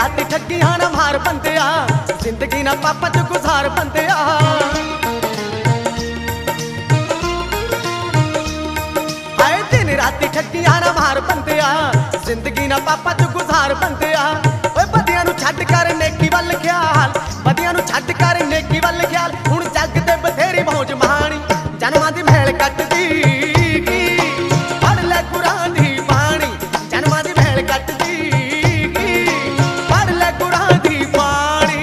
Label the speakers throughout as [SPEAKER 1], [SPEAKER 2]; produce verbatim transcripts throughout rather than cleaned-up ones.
[SPEAKER 1] राती ठगियां ना मार बंदिया, जिंदगी ना पापा च गुजार बंदिया। हाय दिन राती ठगियां ना मार बंदिया, जिंदगी ना पापा च गुजार बंदिया। ओए बदियां नू छड्ड कर नेकी वल ख्याल, बदियां नू छड्ड कर नेकी वल ख्याल। हुण जग ते बथेरी मौज माणी, जन्मां दी महल कटदी पढ़ ले कुरान दी बाणी। जन्मां दी महल कटदी पढ़ ले कुरान दी बाणी।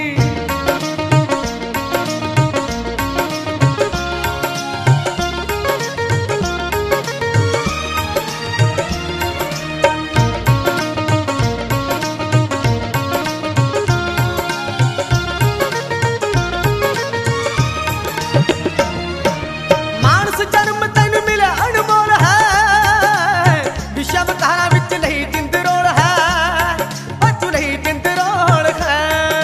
[SPEAKER 1] मानस जन्म तैनू मिले अनमोल है, विषम कहां विच नहीं जिंद रोल है, बचू नहीं जिंद रोल है।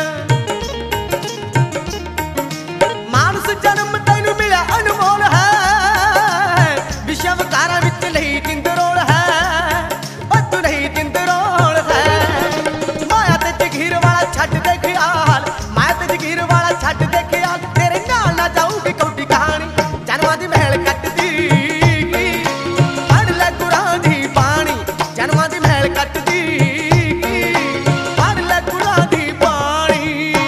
[SPEAKER 1] मानस जन्म तैनू मिले अनमोल है, विषम कहां विच नहीं जिंद रोल है, बचू नहीं जिंद रोल है। माया ते जगीर वाला छड्ड दे ख्याल, माया ते जगीर वाला छड्ड दे ख्याल। तेरे नाल ना जाऊगी कौडी कहानी, जन्मां दी महल कटदी पढ़ ले कुरान दी बाणी। जन्मां दी महल कटदी पढ़ ले कुरान दी बाणी।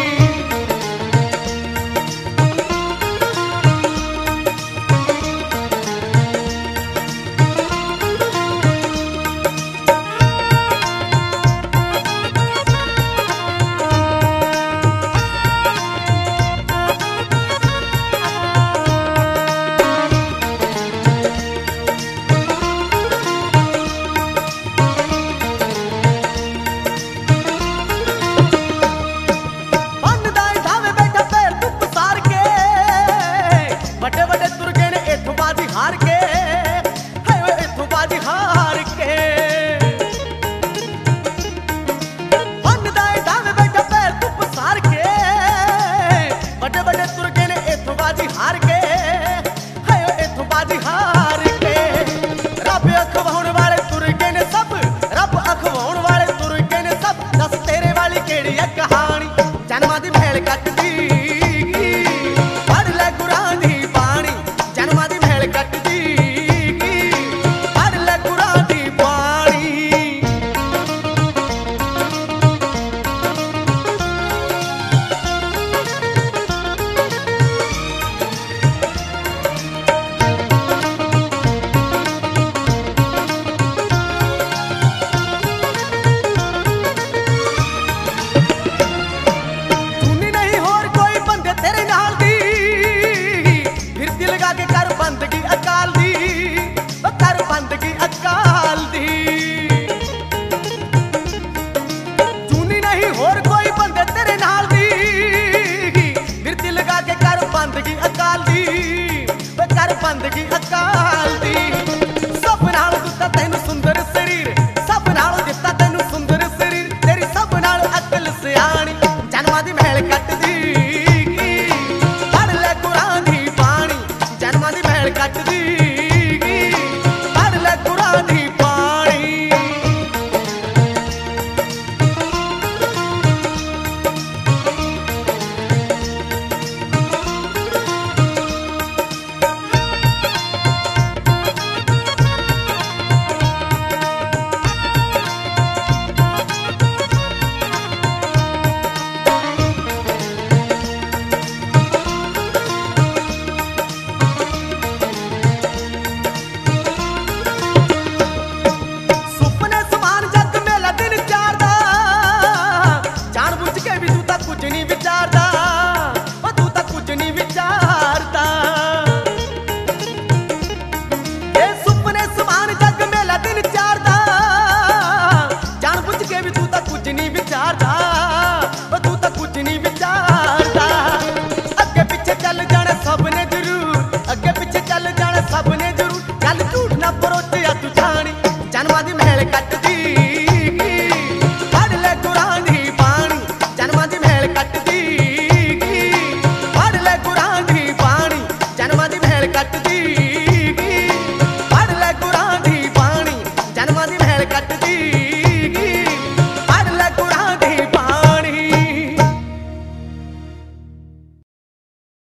[SPEAKER 1] बनदा धावे बैठा पैर धुप सार के, बड़े बड़े तुर गए ने इथों बाजी हार के, हाय वे इथों बाजी हार के। बनदा धावे बैठा पैर धुप सार के, बड़े बड़े तुर गए ने इथों बाजी हार के, हाय वे इथों बाजी हार के। रब अखवाउण वाले तुर गए ने सब, रब अखवाउण वाले तुर गए ने सब। दस तेरे वाली केड़ी है कहानी, जन्मां दी महल कटदी पढ़ ले कुरान दी बाणी। जन्मां दी महल कटदी पढ़ ले कुरान दी बाणी। सुनी नहीं होर कोई बंदे तेरे नाल दी, फिर दिल लगा के कर बंदगी अकाल दी, ओ कर बंदगी अकाल दी। सुनी नहीं होर कोई बंदे तेरे नाल दी, फिर दिल लगा के कर बंदगी अकाल दी, ओ कर बंदगी अकाल दी। सब नाल दिता तैनू सुंदर शरीर, सब नाल दिता तैनू सुंदर शरीर। तेरी सब नाल अकल सियाणी, जन्मां दी महल कटदी पढ़ ले कुरान दी बाणी। जन्मां दी महल कटदी पढ़ ले कुरान दी बाणी। सुपने समान जग मेला दिन चारदा, जान बुझ के भी तू तां कुछ नहीं विचारदा, ओ तू तां कुछ नहीं विचारदा। ए सुपने समान जग मेला दिन चारदा, जान बुझ के भी तू तां कुछ नहीं विचारदा, ओ तू तां कुछ नहीं विचारदा। अगे पीछे चल जाना सब ने जरूर, अगे पीछे चल जाना सब ने